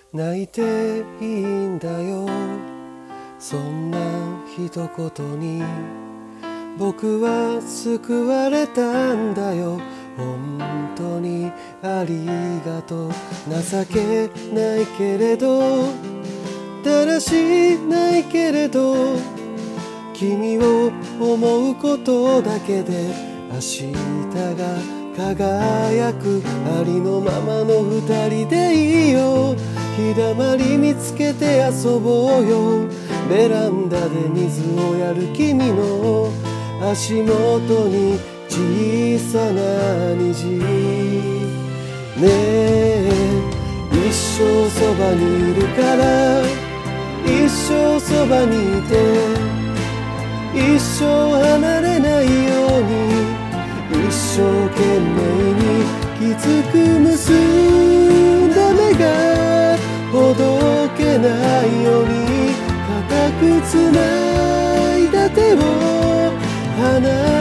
泣いていいんだよ、そんな一言に僕は救われたんだよ。本当にありがとう。情けないけれど、だらしないけれど、君を思うことだけで明日が輝く。ありのままの二人でいいよ。日だまり見つけて遊ぼうよ。ベランダで水をやる君の足元に小さな虹。ねえ、一生そばにいるから、一生そばにいて、一生離れないように、一生懸命にきつく結んだ目がほどけないように、固くつないだ手を離